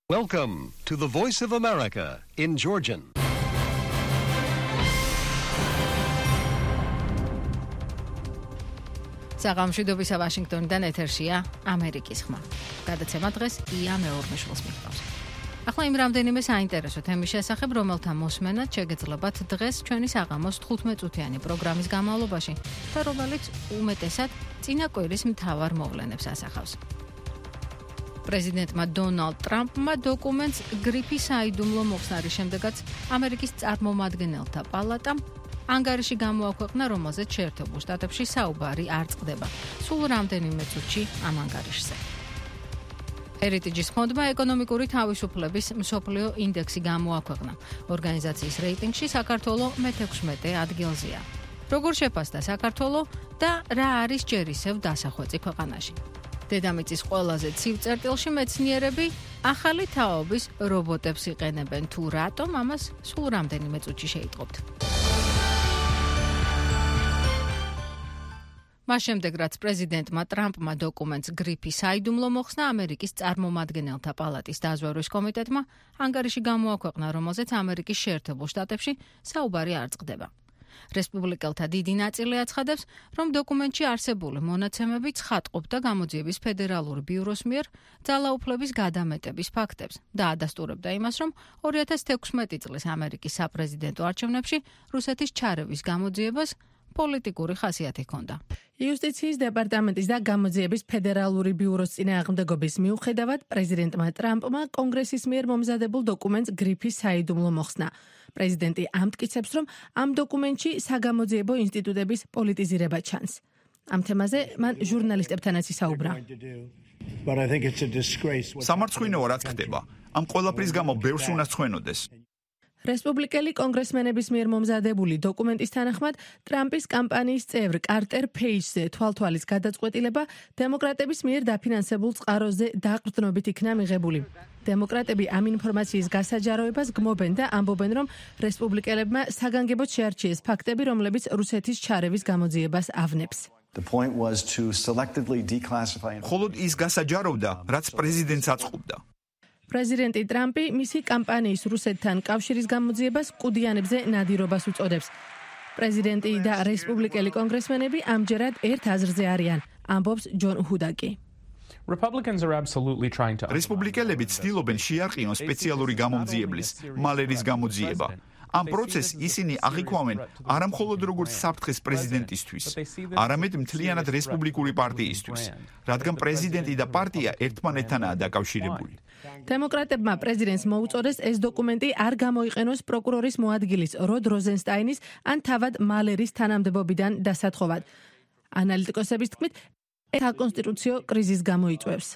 Welcome to the Voice of America in Georgian. საღამოშვიდობისა ვაშინგტონიდან ეთერშია ამერიკის ხმა. გადაცემა დღეს ია მეორმეშვილს მიჰყავს. ახლა იმ რამდენიმე საინტერესო თემის შესახებ, რომელთა მოსმენად შეგეძლებათ დღეს ჩვენი საღამოს 15 წუთიანი პროგრამის განმავლობაში და რომელიც უმეტესად წინა კვირის მთავარ მოვლენებს ასახავს. პრეზიდენტმა დონალდ ტრამპმა დოკუმენტს გრიფი საიდუმლო მოხსნარის შემდეგაც ამერიკის წარმომადგენელთა პალატამ ანგარიში გამოაქვეყნა, რომელზეც შეერთებულ შტატებში საუბარი არ წყდება. სულ რამდენიმე წუთში ამ ანგარიშზე. Heritage ფონდმა ეკონომიკური თავისუფლების მსოფლიო ინდექსი გამოაქვეყნა. ორგანიზაციის რეიტინგში საქართველო მე-16 ადგილზეა. როგორ შეფასდა საქართველო და რა არის ჯერ ისევ დასახვეწი ქვეყანაში? დედამიწის ყველაზე ცივ წერტილში მეცნიერები ახალი თაობის რობოტებს იყენებენ, თუ რატომ, ამას სულ რამდენიმე წუთში შეიტყობთ. მას შემდეგ, რაც პრეზიდენტმა ტრამპმა დოკუმენტს გრიფი საიდუმლო მოხსნა, ამერიკის წარმომადგენელთა პალატის დაზვერვის კომიტეტმა ანგარიში გამოაქვეყნა, რომელზეც ამერიკის შეერთებულ შტატებში საუბარი არ წყდება. რესპუბლიკელთა დიდი ნაწილი აცხადებს, რომ დოკუმენტში არსებული მონაცემები ცხადყოფდა გამოძიების ფედერალური ბიუროს მიერ ძალაუფლების გადამეტების ფაქტებს და ადასტურებდა იმას, რომ 2016 წლის ამერიკის საპრეზიდენტო არჩევნებში რუსეთის ჩარევის გამოძიებას პოლიტიკური ხასიათი ჰქონდა. იუსტიციის დეპარტამენტის და გამოძიების ფედერალური ბიუროს წინააღმდეგობის მიუხედავად, პრეზიდენტმა ტრამპმა კონგრესის მიერ მომზადებულ დოკუმენტს გრიფის საიდუმლო მოხსნა. პრეზიდენტი ამტკიცებს, რომ ამ დოკუმენტში საგამოძიებო ინსტიტუტების პოლიტიზირება ჩანს. ამ თემაზე მან ჟურნალისტებთანაც ისაუბრა. სამარცხვინოა რაც ხდება. ამ ყველაფრის გამო ბევრს უნდა ცხვენოდეს. რესპუბლიკელი კონგრესმენების მიერ მომზადებული დოკუმენტის თანახმად, ტრამპის კამპანიის წევრ კარტერ პეიჯზე თვალთვალის გადაწყვეტილება დემოკრატების მიერ დაფინანსებულ წყაროზე დაყრდნობით იქნა მიღებული. დემოკრატები ამ ინფორმაციის გასაჯაროებას გმობენ და ამბობენ, რომ რესპუბლიკელებმა საგანგებოდ შეარჩიეს ფაქტები, რომლებიც რუსეთის ჩარევის გამოძიებას ავნებს. მხოლოდ ის გასაჯაროვდა, რაც პრეზიდენტს აწყობდა. პრეზიდენტი ტრამპი მისი კამპანიის რუსეთთან კავშირის გამოძიებას კუდიანებზე ნადირობას უწოდებს. პრეზიდენტი და რესპუბლიკელი კონგრესმენები ამჯერად ერთ აზრზე არიან, ამბობს ჯონ ჰუდაკი. რესპუბლიკელები ცდილობენ შეარყიონ სპეციალური გამომძიებლის, მალერის გამოძიება. ამ პროცესს ისინი აღიქვამენ არა მხოლოდ როგორც საფრთხეს პრეზიდენტისთვის, არამედ მთლიანად რესპუბლიკური პარტიისთვის, რადგან პრეზიდენტი და პარტია ერთმანეთთანაა დაკავშირებული. დემოკრატებმა პრეზიდენტს მოუწოდეს ეს დოკუმენტი არ გამოიყენოს პროკურორის მოადგილის როდ როზენსტაინის ან თავად მალერის თანამდებობიდან დასათხოვად. ანალიტიკოსების თქმით, ეს საკონსტიტუციო კრიზისს გამოიწვევს.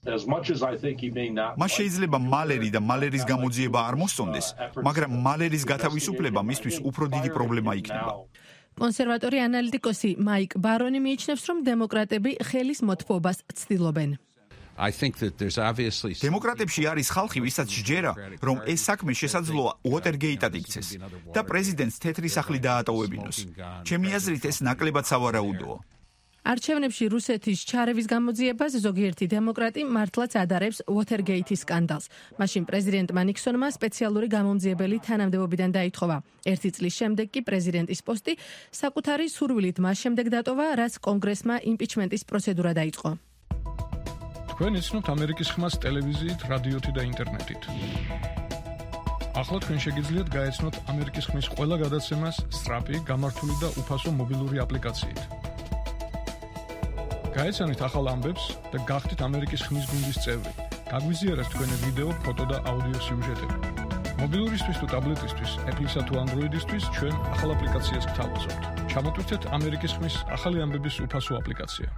მას შეიძლება მალერი და მალერის გამოძიება არ მოსწონდეს, მაგრამ მალერის გათავისუფლება მისთვის უფრო დიდი პრობლემა იქნება. კონსერვატორი ანალიტიკოსი მაიკ ბარონი მიიჩნევს, რომ დემოკრატები ხელის მოთხოვებას ცდილობენ. დემოკრატებში არის ხალხი, ვისაც სჯერა, რომ ეს საქმე შესაძლოა უოტერგეიტად იქცეს და პრეზიდენტს თეთრი სახლი დაატოვებინოს. ჩემი აზრით, ეს ნაკლებად სავარაუდოა. არჩევნებში რუსეთის ჩარევის გამოძიებას ზოგიერთი დემოკრატი მართლაც ადარებს უოტერგეიტის სკანდალს. მაშინ პრეზიდენტმა ნიქსონმა სპეციალური გამომძიებელი თანამდებობიდან დაითხოვა. 1 წლის შემდეგ კი პრეზიდენტის პოსტი საკუთარი სურვილით მას შემდეგ დატოვა, რაც კონგრესმა იმპიჩმენტის პროცედურა დაიწყო. თქვენ იცნობთ ამერიკის ხმას ტელევიზიით, რადიოთი და ინტერნეტით. ახლა თქვენ შეგიძლიათ გაეცნოთ ამერიკის ხმის ყველა გადაცემას სწრაფი, გამართული და უფასო მობილური აპლიკაციით. გაეცანით ახალ ამბებს და გახდით ამერიკის ხმის გუნდის წევრი. გაგვიზიარეთ თქვენი ვიდეო, ფოტო და აუდიო სიუჟეტები. მობილურისთვის თუ ტაბლეტისთვის, Apple-ისა თუ Android-ისთვის ჩვენ ახალ აპლიკაციას გთავაზობთ. ჩამოტვირთეთ ამერიკის ხმის ახალი ამბების უფასო აპლიკაცია.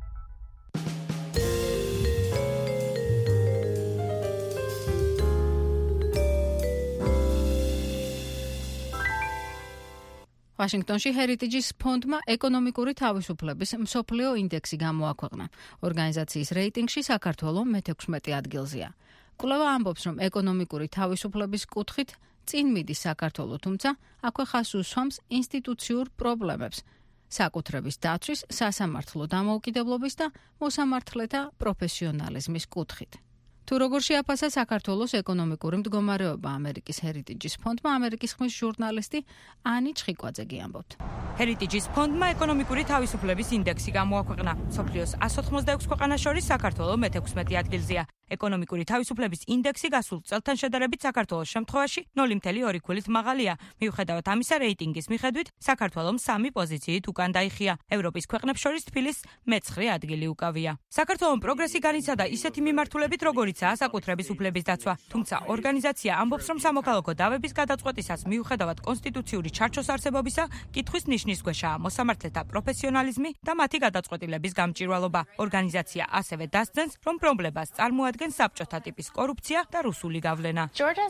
ვაშინგტონში Heritage ფონდმა ეკონომიკური თავისუფლების მსოფლიო ინდექსი გამოაქვეყნა. ორგანიზაციის რეიტინგში საქართველო მე-16 ადგილზეა. კვლევა ამბობს, რომ ეკონომიკური თავისუფლების კუთხით წინ მიდის საქართველო, თუმცა აქვე ხაზს უსვამს ინსტიტუციურ პრობლემებს, საკუთრების დაცვის, სასამართლო დამოუკიდებლობის და მოსამართლეთა პროფესიონალიზმის კუთხით. თუ როგორ შეაფასა საქართველოს ეკონომიკური მდგომარეობა ამერიკის Heritage-ის ფონდმა, ამერიკის ხმის ჟურნალისტი ანი ჩხიკვაძე ამბობთ. Heritage-ის ფონდმა ეკონომიკური თავისუფლების ინდექსი გამოაქვეყნა. მსოფლიოს 186 ქვეყანას შორის საქართველო მე-16 ადგილზეა. ეკონომიკური თავისუფლების ინდექსი გასულ წელთან შედარებით საქართველოს შემთხვევაში 0.2 ქულით მაღალია. მიუხედავად ამისა, რეიტინგის მიხედვით საქართველომ 3 პოზიციით უკან დაიხია. ევროპის ქვეყნებს შორის თბილის მე-9 ადგილი უკავია. საქართველომ პროგრესი განიცადა ისეთი მიმართულებით, როგორიცაა საკუთრების უფლების დაცვა. თუმცა ორგანიზაცია ამბობს, რომ სამოქალაქო დავების გადაწყვეტისას მიუხედავად კონსტიტუციური ჩარჩოს არსებობისა, კითხვის ნიშნის ქვეშაა მოსამართლეთა პროფესიონალიზმი და მათი გადაწყვეტილების გამჭვირვალობა. ორგანიზაცია ასევე დასძენს, რომ პრობლემას წარმოადგენს საბჭოთა ტიპის კორუფცია და რუსული გავლენა.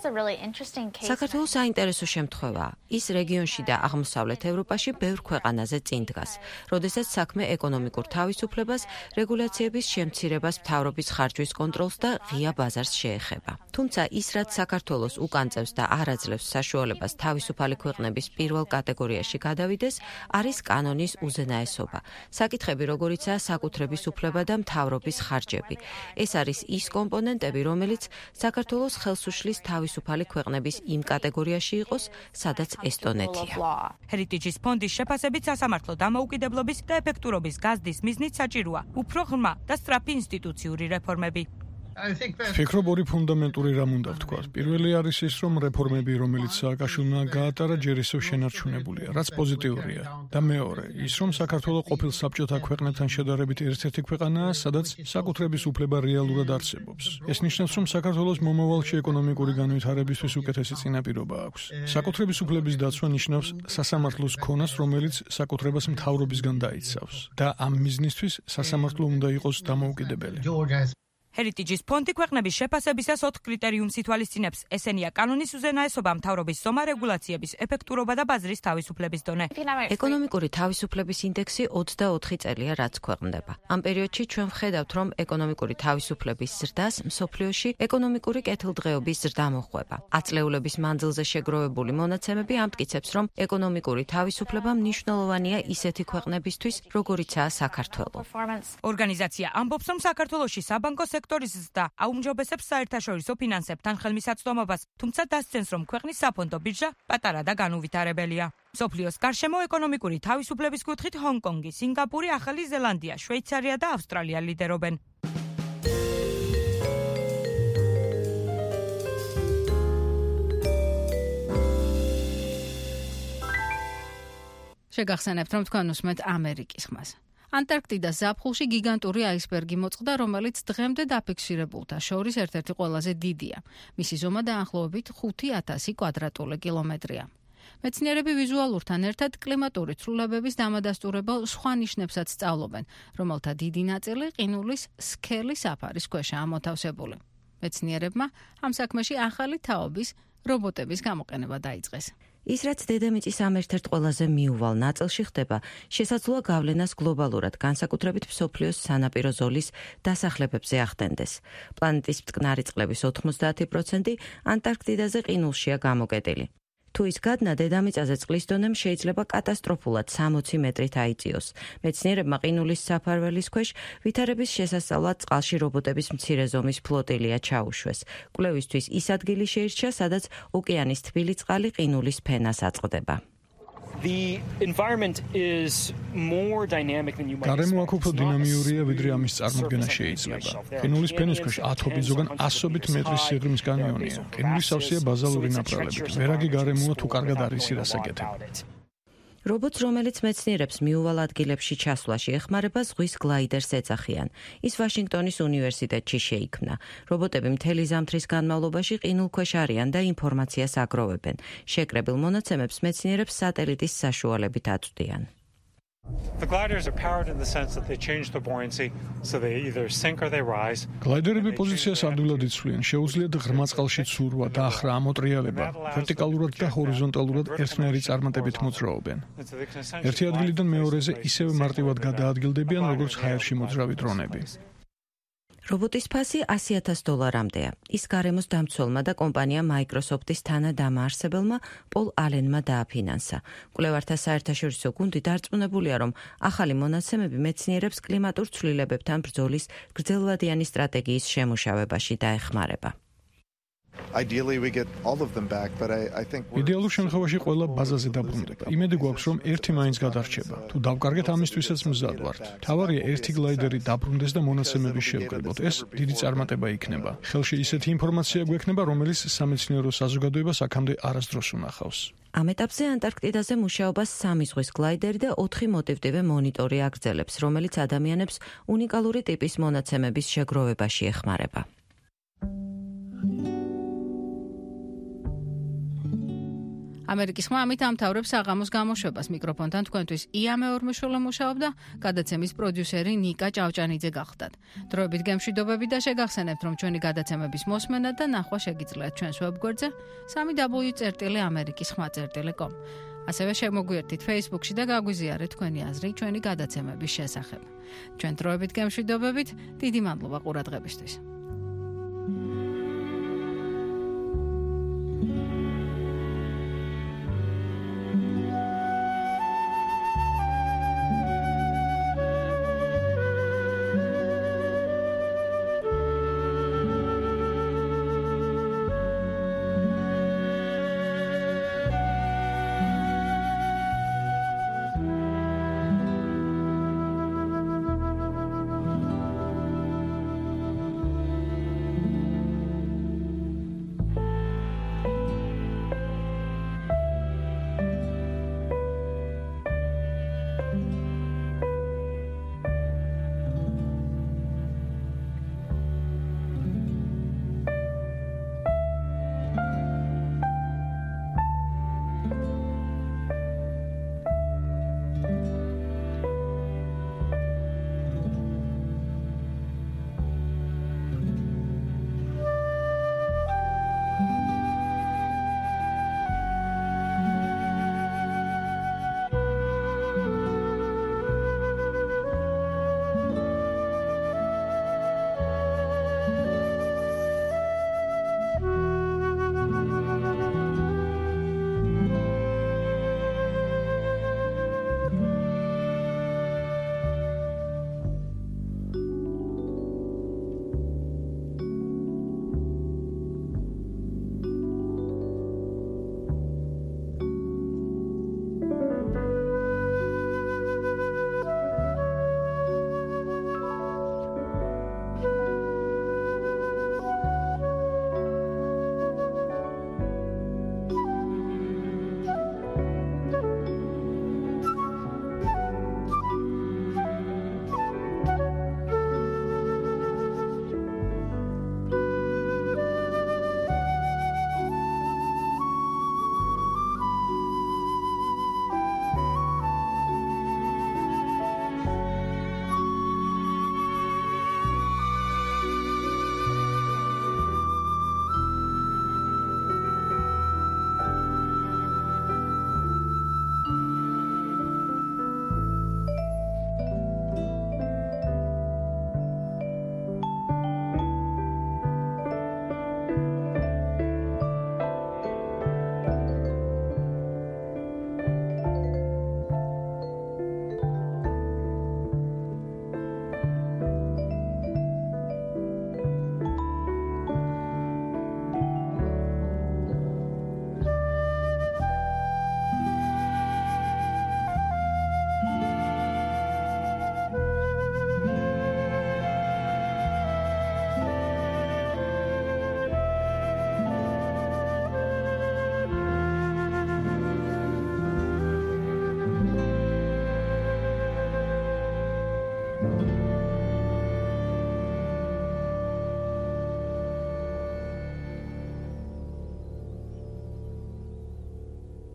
საქართველოს საინტერესო შემთხვევაა. ის რეგიონში და აღმოსავლეთ ევროპაში ბევრ ქვეყანაზე წინ დგას, როდესაც საქმე ეკონომიკურ თავისუფლებას, რეგულაციების შემცირებას, მთავრობის ხარჯვის კონტროლს და ღია ბაზარს შეეხება. თუმცა ის, რაც საქართველოს უკან წევს და არ აძლევს საშუალებას თავისუფალი ქვეყნების პირველ კატეგორიაში გადავიდეს, არის კანონის უზენაესობა. საკითხები, როგორიცაა საკუთრების უფლება და მთავრობის ხარჯები. ეს არის ის კომპონენტები, რომელიც საქართველოს ხელს უშლის თავისუფალი ქვეყნების იმ კატეგორიაში იყოს, სადაც ესტონეთია. Heritage-ის ფონდის შეფასებით სასამართლო დამოუკიდებლობის და ეფექტურობის გაზრდის მიზნით საჭიროა უფრო ღრმა და სწრაფი ინსტიტუციური რეფორმები. ვფიქრობ, ორი ფუნდამენტური რამ უნდა ვთქვათ. პირველი არის ის, რომ რეფორმები, რომელიც სააკაშვილმა გაატარა, ჯერ ისევ შენარჩუნებულია, რაც პოზიტიურია. და მეორე, ის, რომ საქართველო ყოფილ საბჭოთა ქვეყნებთან შედარებით ერთ-ერთი ქვეყანაა, სადაც საკუთრების უფლება რეალურად არსებობს. ეს ნიშნავს, რომ საქართველოს მომავალში ეკონომიკური განვითარებისთვის უკეთესი წინაპირობა აქვს. საკუთრების უფლების დაცვა ნიშნავს სასამართლოს ქონას, რომელიც საკუთრებას მთავრობისგან დაიცავს. და ამ მიზნისთვის სასამართლო უნდა იყოს დამოუკიდებელი. Heritage-ის ფონდი ქვეყნების შეფასებისას 4 კრიტერიუმს ითვალისწინებს. ესენია კანონის უზენაესობა, მთავრობის ზომა, რეგულაციების ეფექტურობა და ბაზრის თავისუფლების დონე. ეკონომიკური თავისუფლების ინდექსი 24 წელია, რაც ქვეყნდება. ამ პერიოდში ჩვენ ვხედავთ, რომ ეკონომიკური თავისუფლების ზრდას მსოფლიოში ეკონომიკური კეთილდღეობის ზრდა მოჰყვება. აწლეულების მანძილზე შეგროვებული მონაცემები ამტკიცებს, რომ ეკონომიკური თავისუფლება მნიშვნელოვანია ისეთი ქვეყნებისთვის, როგორიცაა საქართველო. ორგანიზაცია ამბობს, რომ საქართველოში საბანკო სექტორის ზრდა აუმჯობესებს საერთაშორისო ფინანსებთან ხელმისაწვდომობას, თუმცა დასცენს, რომ ქვეყნის საფონდო ბირჟა პატარა და განუვითარებელია. მსოფლიოს გარშემო ეკონომიკური თავისუფლების კუთხით ჰონკონგი, სინგაპური, ახალი ზელანდია, შვეიცარია და ავსტრალია ლიდერობენ. შეგახსენებთ, რომ თქვენ უსმენთ ამერიკის ხმას. ანტარქტიდას ზაფხულში გიგანტური აისბერგი მოწყდა, რომელიც დღემდე დაფიქსირებულთა შორის ერთ-ერთი ყველაზე დიდია. მისი ზომა დაახლოებით 5000 კვადრატული კილომეტრია. მეცნიერები ვიზუალურთან ერთად კლიმატური ცვლილებების დამადასტურებელ სხვა ნიშნებსაც სწავლობენ, რომელთა დიდი ნაწილი ყინულის სქელის საფარის ქვეშაა მოთავსებული. მეცნიერებმა ამ საქმეში ახალი თაობის რობოტების გამოყენება დაიწყეს. ის, რაც დედამიწის ამ ერთ-ერთ ყველაზე მიუვალ ნაწილში ხდება, შესაძლოა გავლენას გლობალურად, განსაკუთრებით მსოფლიოს სანაპირო ზოლის დასახლებებზე ახდენდეს. პლანეტის მტკნარი წყლების 90% ანტარქტიდაზე ყინულშია გამოკეტილი. თუ ის გადნა დედამიწაზე წყლის დონემ შეიძლება კატასტროფულად 60 მეტრით აიწიოს. მეცნიერებმა ყინულის საფარველის ქვეშ ვითარების შესასწავლად წყალში რობოტების მცირე ზომის ფლოტილია ჩაუშვეს. კვლევისთვის ის ადგილი შეირჩა, სადაც ოკეანის თბილი წყალი ყინულის ფენას აწყდება. გარემო აქ უფრო დინამიურია, ვიდრე ამის წარმოქმნა შეიძლება. ყინულის ფენის ქვეშ ათობით, ზოგან 100 მეტრის სიღრმის კანიონია. ყინულის სავსეა ბაზალური ნაპრალებით. ვერაგი გარემოა თუ კარგად არის ირასაკეთებ. რობოტს, რომელიც მეცნიერებს მიუვალ ადგილებში ჩასვლაში ეხმარება, ზღვის გლაიდერს ეძახიან. ის ვაშინგტონის უნივერსიტეტში შეიქმნა. რობოტები მთელი ზამთრის განმავლობაში ყინულქვეშ არიან და ინფორმაციას აგროვებენ. შეკრებილ მონაცემებს მეცნიერებს სატელიტის საშუალებით აწვდიან. გლაიდერები პოზიციას ადვილად იცვლიან, შეუძლიათ ღრმა წყალში ცურვა, დახრა, ამოტრიალება, ვერტიკალურად და ჰორიზონტალურად ერთნაირი წარმატებით მოძრაობენ. ერთი ადგილიდან მეორეზე ისევე მარტივად გადაადგილდებიან, როგორც ჰაერში მოძრავი დრონები. რობოტის ფასი $100,000-მდეა. ის გარემოს დამცველმა და კომპანია Microsoft-ის თანადამაარსებელმა პოლ ალენმა დააფინანსა. კვლევართა საერთაშორისო გუნდი დარწმუნებულია, რომ ახალი მონაცემები მეცნიერებს კლიმატურ ცვლილებებთან ბრძოლის გრძელვადიანი სტრატეგიის შემუშავებაში დაეხმარება. იდეალურ შემთხვევაში ყველა ბაზაზე დაბრუნდება. იმედი გვაქვს, რომ ერთი მაინც გადარჩება. თუ დავკარგეთ ამისთვისაც მზად ვართ. თავარია ერთი გლაიდერი დაბრუნდეს და მონაცემები შევკრებოთ. ეს დიდი წარმატება იქნება. ხელში ისეთი ინფორმაცია გვექნება, რომელიც სამეცნიერო საზოგადოებას აქამდე არასდროს უნახავს. ამ ეტაპზე ანტარქტიდაზე მუშაობას 3 ზღვის გლაიდერი და 4 მოტივტივე მონიტორი აგრძელებს, რომელიც ადამიანებს უნიკალური ტიპის მონაცემების შეგროვებაში ეხმარება. ამერიკის ხმა ამით ამთავრებს საღამოს გამოშვებას. მიკროფონთან თქვენთვის ია მეორმიშვილა მუშაობდა, გადაცემის პროდიუსერი ნიკა ჭავჭანიძე გახლდათ. დროებით გემშვიდობები და შეგახსენებთ, რომ ჩვენი გადაცემების მოსმენა და ნახვა შეგიძლიათ ჩვენს ვებგვერდზე www.amerikisxma.com. ასევე შემოგვიერთდით Facebook-ში და გაგვიზიარეთ თქვენი აზრი ჩვენი გადაცემების შესახებ. ჩვენ დროებით გემშვიდობებით, დიდი მადლობა ყურადღებისთვის.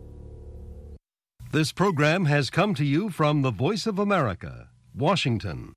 This program has come to you from the Voice of America, Washington.